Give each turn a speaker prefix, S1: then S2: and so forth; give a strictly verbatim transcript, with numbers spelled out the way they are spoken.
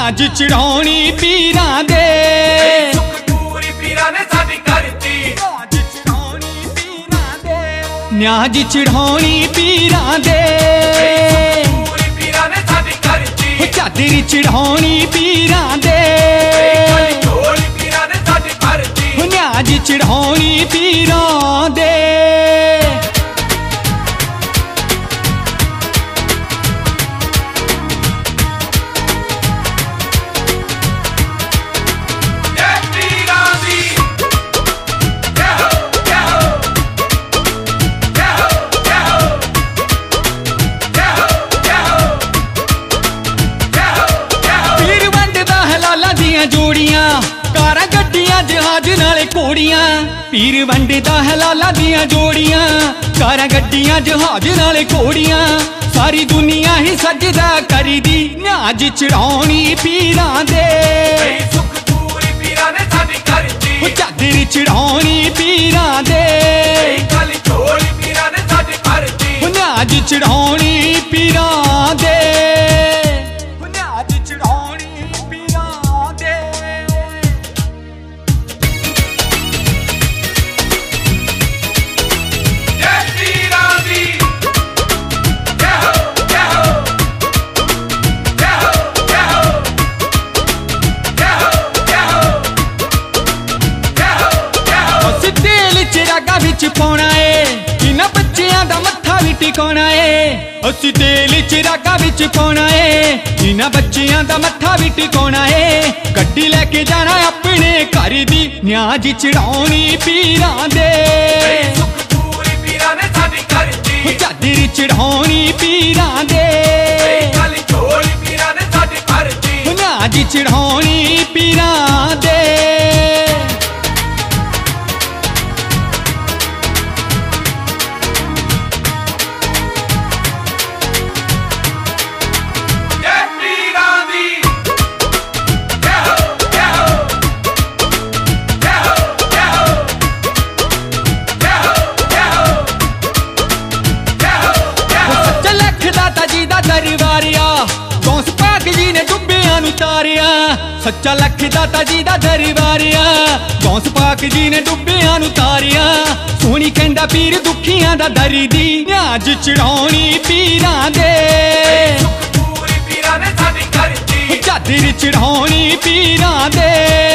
S1: न्याज चढ़ाउणी पीरां दे
S2: सुख पूरी पीरां ने साडी करती।
S1: न्याज चढ़ाउणी पीरां दे
S2: पूरी पीरां ने साडी करती।
S1: चादर चढ़ाउणी पीरां दे
S2: झोली पीरां ने साडी भरती।
S1: न्याज चढ़ाउणी पीरां दे जोड़ियां कारां गड्डियां जहाज नाले घोड़ियां। पीर वंडदा है लाला दियां जोड़ियां कारां गड्डियां जहाज नाले घोड़ियां। सारी दुनिया ही सजदा करदी न्याज चढ़ाउणी पीरां दे
S2: सुख पूरी पीरां ने साडी करती।
S1: चादर चढ़ाउणी पीरां दे
S2: झोली पीरां ने साडी भरती।
S1: न्याज चढ़ाउणी पीरां दे विच पाउणा है इन्हां बच्चियां दा मत्था भी टिकाउणा है। असीं तेल च रागा विच पाउणा है इन्हां बच्चियां दा मत्था भी टिकाउणा है। गड्डी लैके जाना अपने घर दी न्याज चढ़ाउणी पीरां दे
S2: सुख पूरी पीरां ने साडी करती।
S1: चादर चढ़ाउणी पीरां दे
S2: झोली पीरां ने साडी भरती।
S1: न्याज चढ़ाउणी पीरां दे दरबारिया गौस पाक जी ने डुब्बियां नूं तारिया। सच्चा लख दाता जी दा दरबारिया गौस पाक जी ने डुब्बियां नूं तारिया। सोहनी कहंदा पीर दुखियां दा दर्दी न्याज चढ़ाउणी पीरां दे
S2: सुख पूरी पीरां ने साडी करती।
S1: चादर चढ़ाउणी पीरां दे